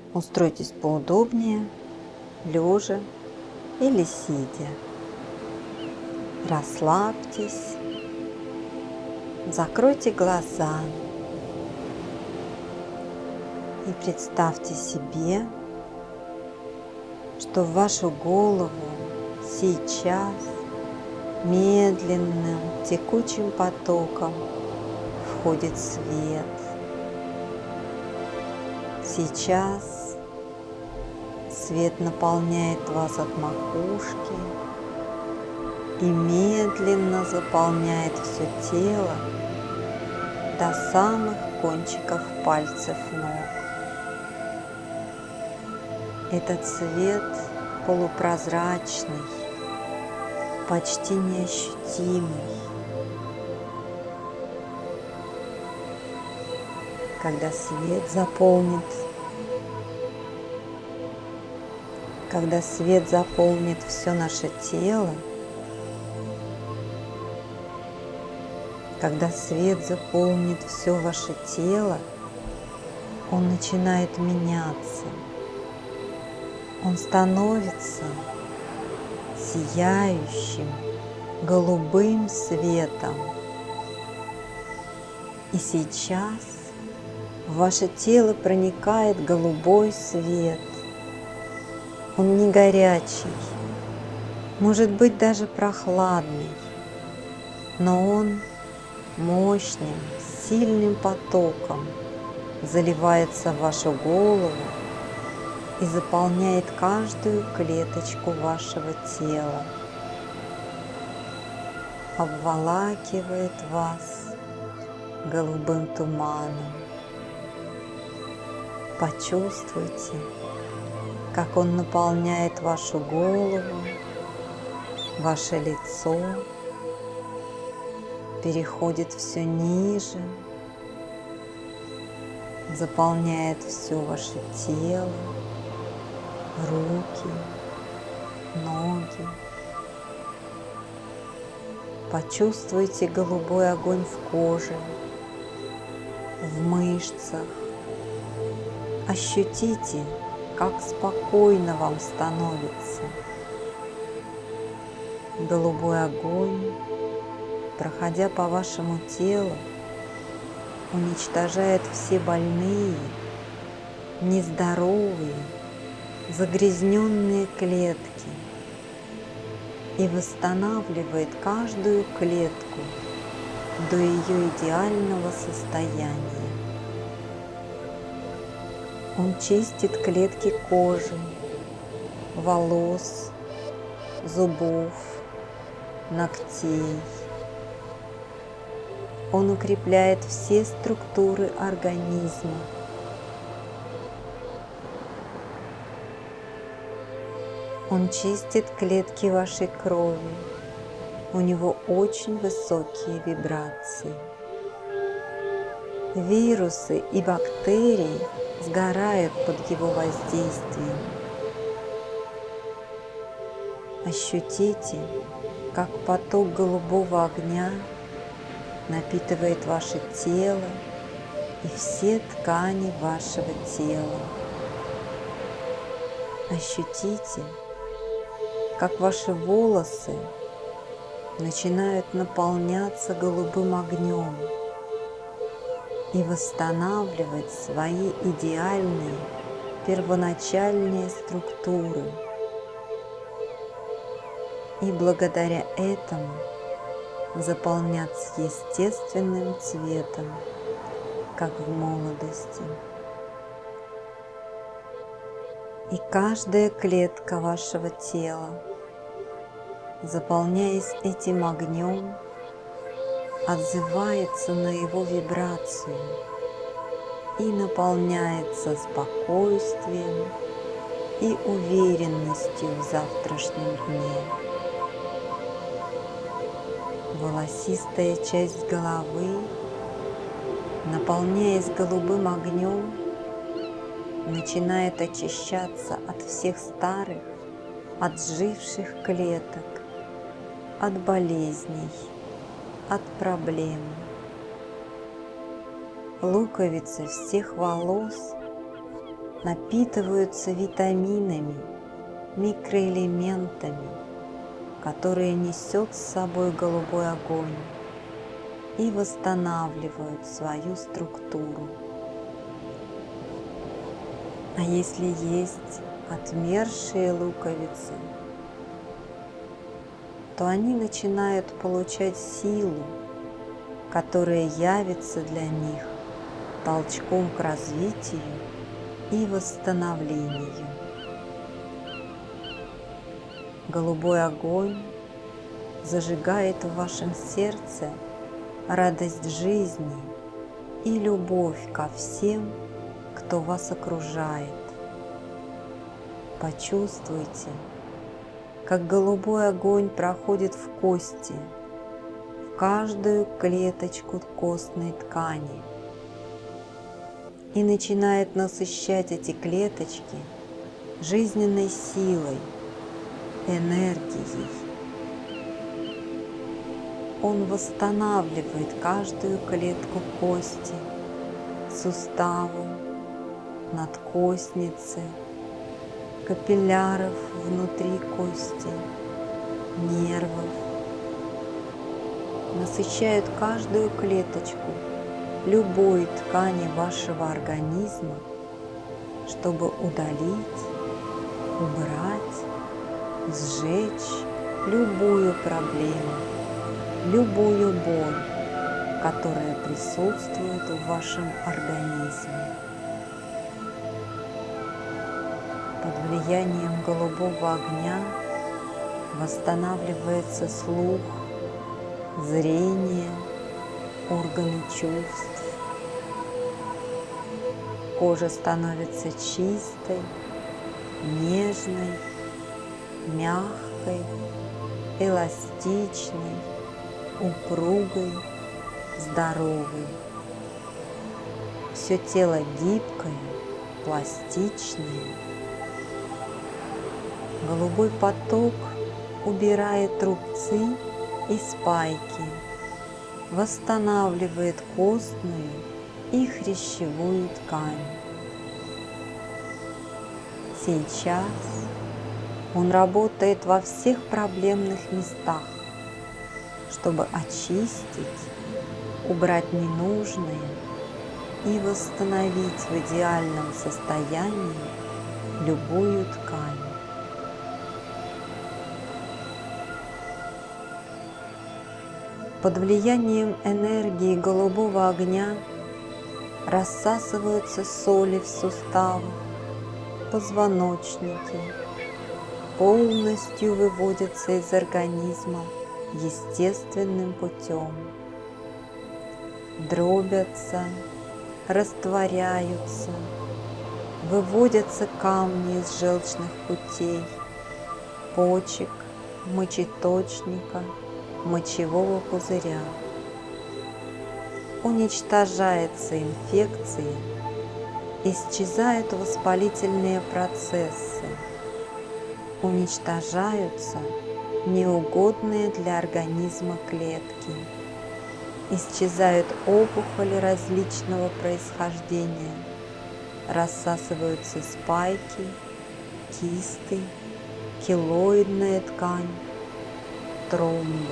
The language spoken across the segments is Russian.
Устройтесь поудобнее, лежа или сидя. Расслабьтесь, закройте глаза и представьте себе, что в вашу голову сейчас медленным текучим потоком входит свет. Сейчас свет наполняет вас от макушки и медленно заполняет все тело до самых кончиков пальцев ног. Этот свет полупрозрачный, почти неощутимый. Когда свет заполнит все наше тело, когда свет заполнит все ваше тело, он начинает меняться. Он становится сияющим голубым светом. И сейчас в ваше тело проникает голубой свет. Он не горячий, может быть даже прохладный, но он мощным, сильным потоком заливается в вашу голову и заполняет каждую клеточку вашего тела, обволакивает вас голубым туманом. Почувствуйте, как он наполняет вашу голову, ваше лицо, переходит все ниже, заполняет все ваше тело, руки, ноги. Почувствуйте голубой огонь в коже, в мышцах. Ощутите, как спокойно вам становится. Голубой огонь, проходя по вашему телу, уничтожает все больные, нездоровые, загрязненные клетки и восстанавливает каждую клетку до ее идеального состояния. Он чистит клетки кожи, волос, зубов, ногтей. Он укрепляет все структуры организма. Он чистит клетки вашей крови. У него очень высокие вибрации. Вирусы и бактерии сгорают под его воздействием. Ощутите, как поток голубого огня напитывает ваше тело и все ткани вашего тела. Ощутите, как ваши волосы начинают наполняться голубым огнем и восстанавливать свои идеальные первоначальные структуры. И благодаря этому заполняться естественным цветом, как в молодости. И каждая клетка вашего тела, заполняясь этим огнем, отзывается на его вибрацию и наполняется спокойствием и уверенностью в завтрашнем дне. Волосистая часть головы, наполняясь голубым огнем, начинает очищаться от всех старых, отживших клеток, от болезней, от проблем. Луковицы всех волос напитываются витаминами, микроэлементами, которые несет с собой голубой огонь, и восстанавливают свою структуру. А если есть отмершие луковицы, то они начинают получать силу, которая явится для них толчком к развитию и восстановлению. Голубой огонь зажигает в вашем сердце радость жизни и любовь ко всем, кто вас окружает. Почувствуйте, как голубой огонь проходит в кости, в каждую клеточку костной ткани и начинает насыщать эти клеточки жизненной силой, энергией. Он восстанавливает каждую клетку кости, суставы, надкостницы, капилляров внутри кости, нервов. Насыщает каждую клеточку любой ткани вашего организма, чтобы удалить, убрать, сжечь любую проблему, любую боль, которая присутствует в вашем организме. Под влиянием голубого огня восстанавливается слух, зрение, органы чувств. Кожа становится чистой, нежной, мягкой, эластичной, упругой, здоровой. Все тело гибкое, пластичное. Голубой поток убирает рубцы и спайки, восстанавливает костную и хрящевую ткань. Сейчас он работает во всех проблемных местах, чтобы очистить, убрать ненужное и восстановить в идеальном состоянии любую ткань. Под влиянием энергии голубого огня рассасываются соли в суставах, позвоночнике, полностью выводятся из организма естественным путем, дробятся, растворяются, выводятся камни из желчных путей, почек, мочеточника, мочевого пузыря. Уничтожаются инфекции, исчезают воспалительные процессы, уничтожаются неугодные для организма клетки, исчезают опухоли различного происхождения, рассасываются спайки, кисты, келоидная ткань, тромбы.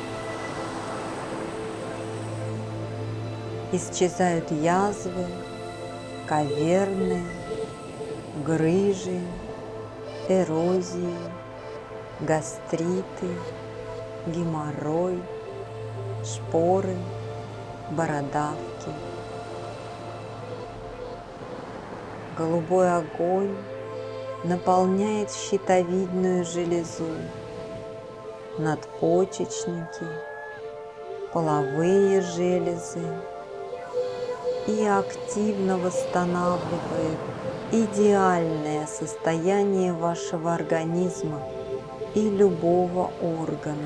Исчезают язвы, каверны, грыжи, эрозии, гастриты, геморрой, шпоры, бородавки. Голубой огонь наполняет щитовидную железу, надпочечники, половые железы и активно восстанавливает идеальное состояние вашего организма и любого органа.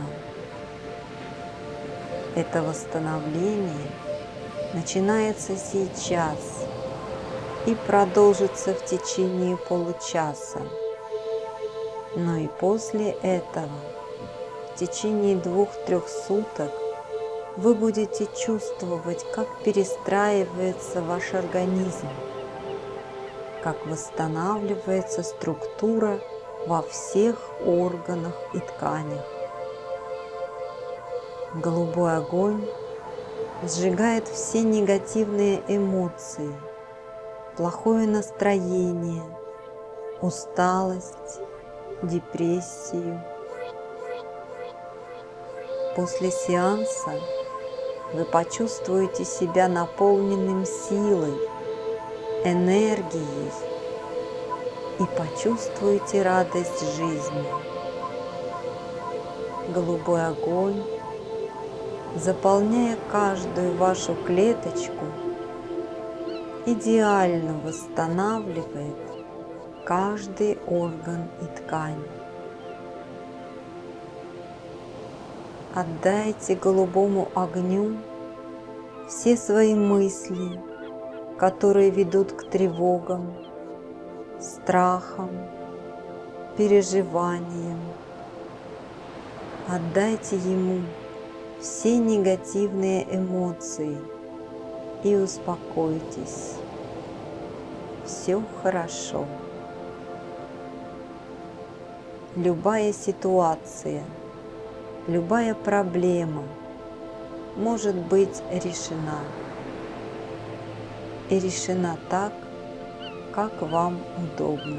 Это восстановление начинается сейчас и продолжится в течение получаса, но и после этого в течение 2-3 суток вы будете чувствовать, как перестраивается ваш организм, как восстанавливается структура во всех органах и тканях. Голубой огонь сжигает все негативные эмоции, плохое настроение, усталость, депрессию. После сеанса вы почувствуете себя наполненным силой, энергией и почувствуете радость жизни. Голубой огонь, заполняя каждую вашу клеточку, идеально восстанавливает каждый орган и ткань. Отдайте голубому огню все свои мысли, которые ведут к тревогам, страхам, переживаниям. Отдайте ему все негативные эмоции и успокойтесь. Все хорошо. Любая ситуация, любая проблема может быть решена. И решена так, как вам удобно.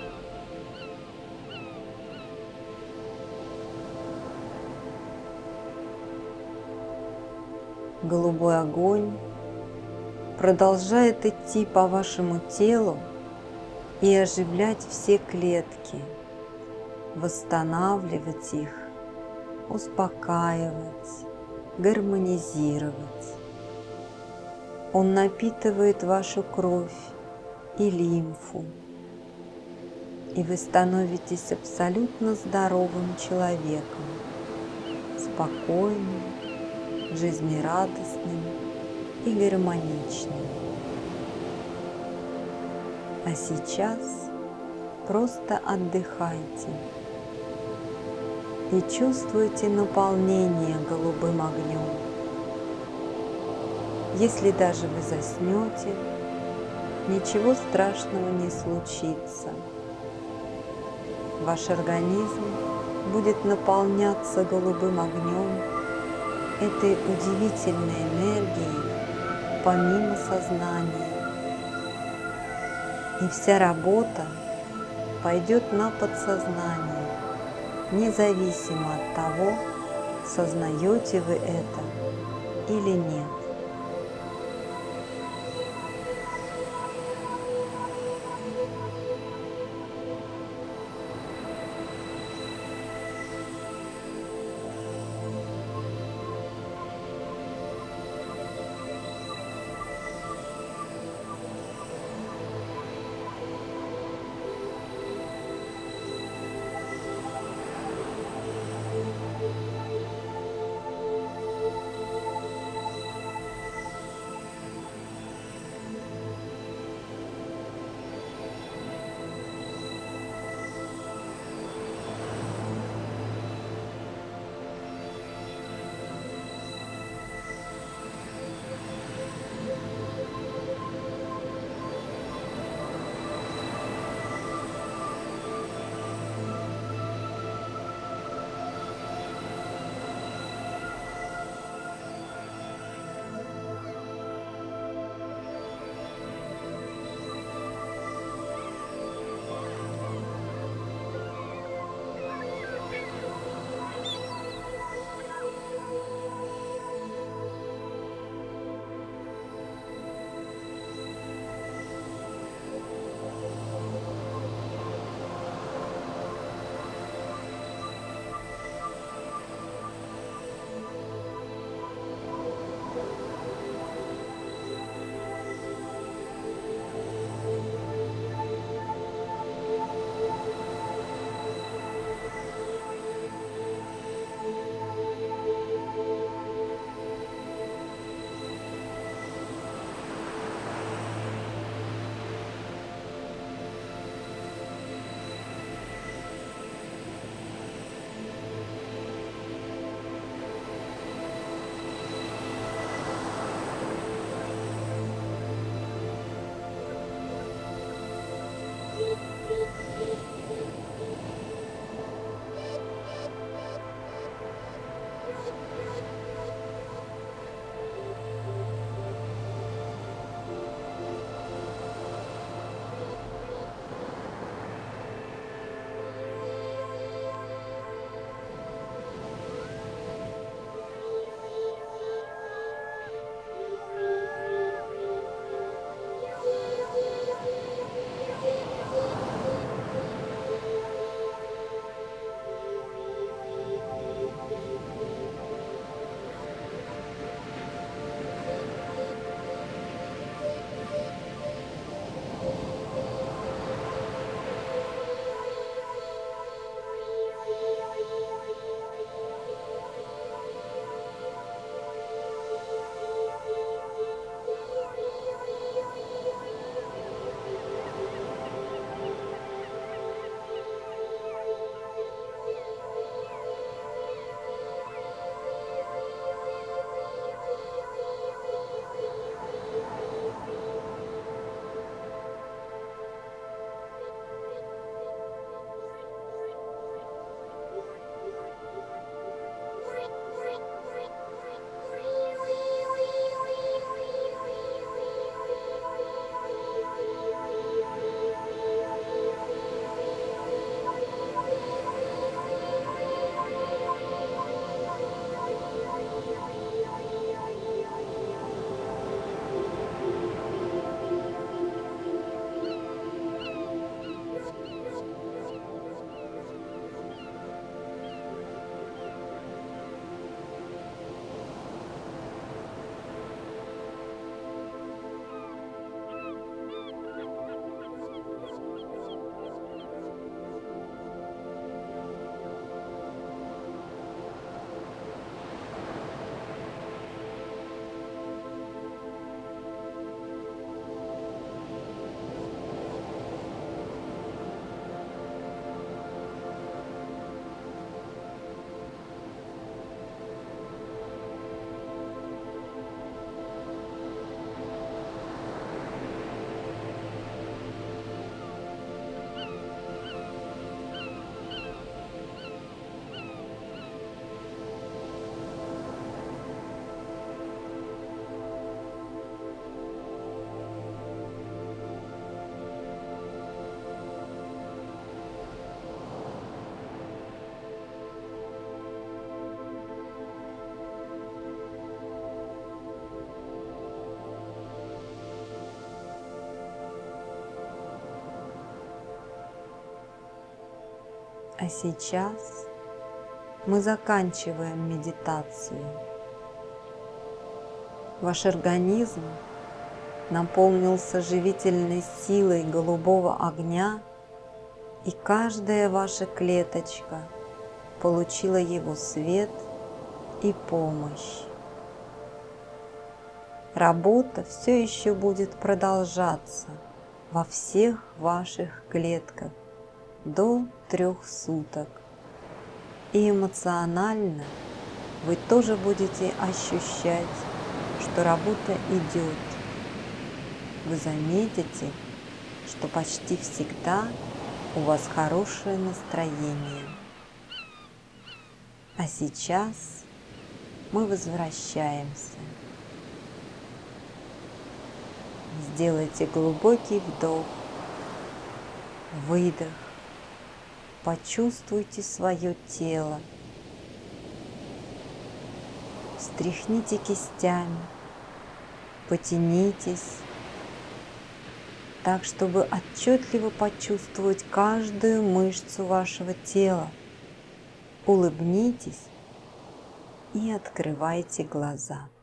Голубой огонь продолжает идти по вашему телу и оживлять все клетки, восстанавливать их, успокаивать, гармонизировать. Он напитывает вашу кровь и лимфу, и вы становитесь абсолютно здоровым человеком, спокойным, жизнерадостным и гармоничным. А сейчас просто отдыхайте и чувствуйте наполнение голубым огнем. Если даже вы заснете, ничего страшного не случится. Ваш организм будет наполняться голубым огнем, этой удивительной энергией помимо сознания. И вся работа пойдет на подсознание, независимо от того, сознаете вы это или нет. А сейчас мы заканчиваем медитацию. Ваш организм наполнился живительной силой голубого огня, и каждая ваша клеточка получила его свет и помощь. Работа все еще будет продолжаться во всех ваших клетках до 3 суток. И эмоционально вы тоже будете ощущать, что работа идет. Вы заметите, что почти всегда у вас хорошее настроение. А сейчас мы возвращаемся. Сделайте глубокий вдох, выдох. Почувствуйте свое тело. Встряхните кистями, потянитесь, так, чтобы отчетливо почувствовать каждую мышцу вашего тела. Улыбнитесь и открывайте глаза.